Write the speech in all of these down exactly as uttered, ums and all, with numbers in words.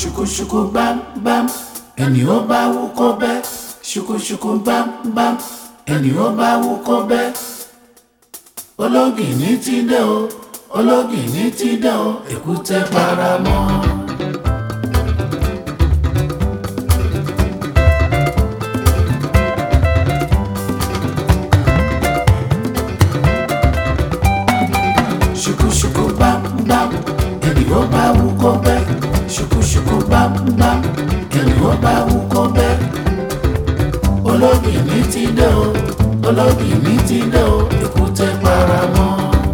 ṣùkúṣùkú bámbám ẹni ó bá wú kó bẹ́ ṣùkúṣùkú bámbám ẹni ó bá wú kó bẹ́ ológìní ti dé o ológìní ti dé o èkúté paramọ́. ṣùkúṣùkú bámbám ẹni ó bá wú kó bẹ́ ṣùkúṣùkú bámbám ẹni ó bá wú kó bẹ́ ológìní ti dé o ológìní ti dé o èkúté paramọ́.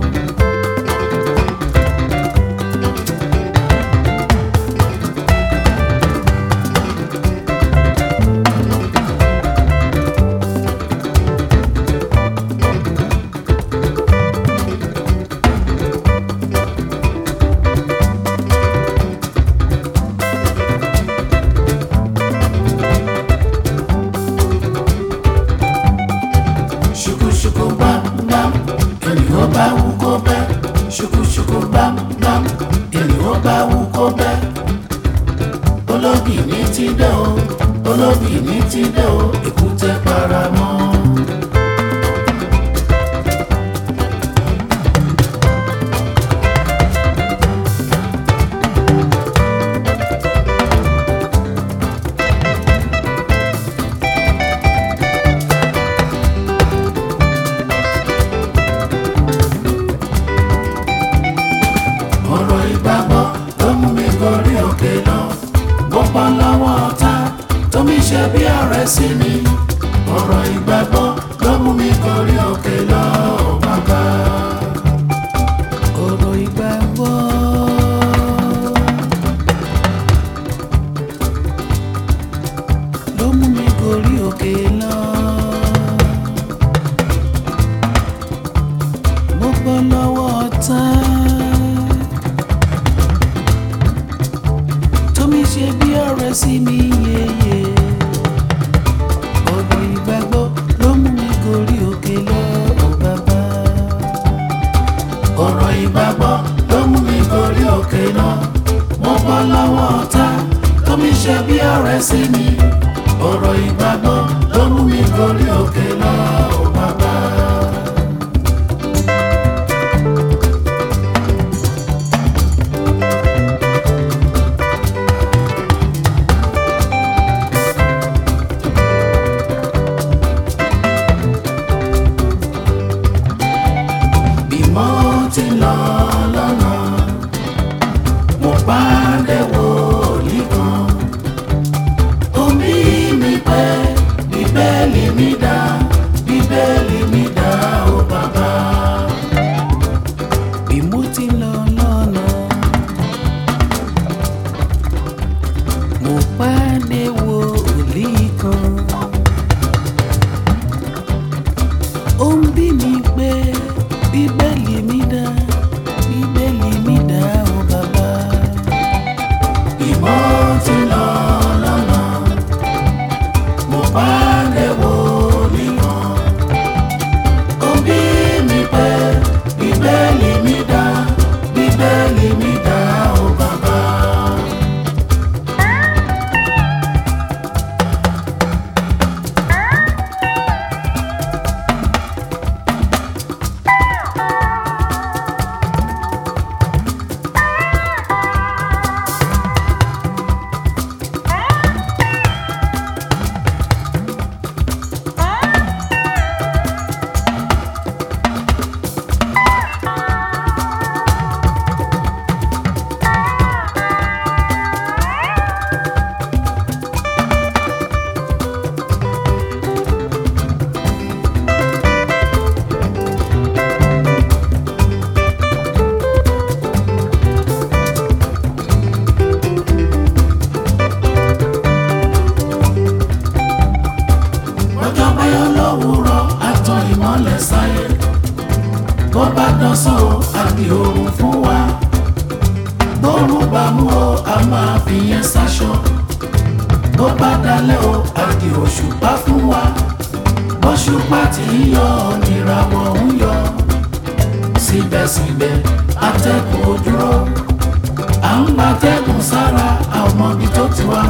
ṣùkúṣùkú bámbám ẹni ó bá wú kó bẹ́ ṣùkúṣùkú bámbám ẹni ó bá wú kó bẹ́ ológìní ti dé o ológìní ti dé o èkúté paramọ́. ọ̀rọ̀ ìgbàgbọ́ ló mú mi gorí òkè lọ mo bọ́ lọ́wọ́ ọ̀tá tó mi ṣe bí ọ̀rẹ́ sí mi ọ̀rọ̀ ìgbàgbọ́ ló mú mi gorí òkè lọ ó bàbá. ọ̀rọ̀ ìgbàgbọ́ ló mú mi gorí òkè lọ mo bọ́ lọ́wọ́ ọ̀tá mi ṣe bí ọ̀rẹ́ sí mi yeye ọ̀rọ̀ ìgbàgbọ́ ló mú mi gorí òkè lọ ó bàbá. ọ̀rọ̀ ìgbàgbọ́ ló mú mi gorí òkè lọ mo bọ́ lọ́wọ́ ọ̀tá tó mi ṣe bí ọ̀rẹ́ sí mi ọ̀rọ̀ ìgbàgbọ́ ló mú mi gorí òkè lọ ó bàbá. mo ti lọ lọ́nà mo pàdé wòlíì kan ó bí mi pé bíbélì mi dá bíbélì mi dá ó bàbá. bí mo ti lọ lọ́nà mo pàdé wòlíì kan ó bí mi pé bíbélì mi dá bíbélì mi dá ó bàbá. bí mo ti lọ lọ́nà mo pàdé wòlíì kan ó bí mi pé bíbélì mi dá bíbélì mi dá ó bàbá. bó bá dọ́sán o àbí oòrùn fún wa bóòrùn bá mú o a máa fi yẹn ṣaṣọ bó bá dalẹ̀ o àbí òṣùpá fún wa bóṣùpá tí ń yọ níràwọ̀ ń yọ síbẹ̀síbẹ̀ atẹ́gùn ò dúró à ń gbatẹ́gùn sára a ò mọ bí tó ti wá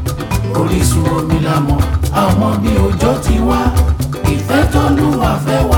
orísun omi la mọ̀ a ò mọ bí òjò ti wá ìfẹ́ t'Olúwa fẹ́ wá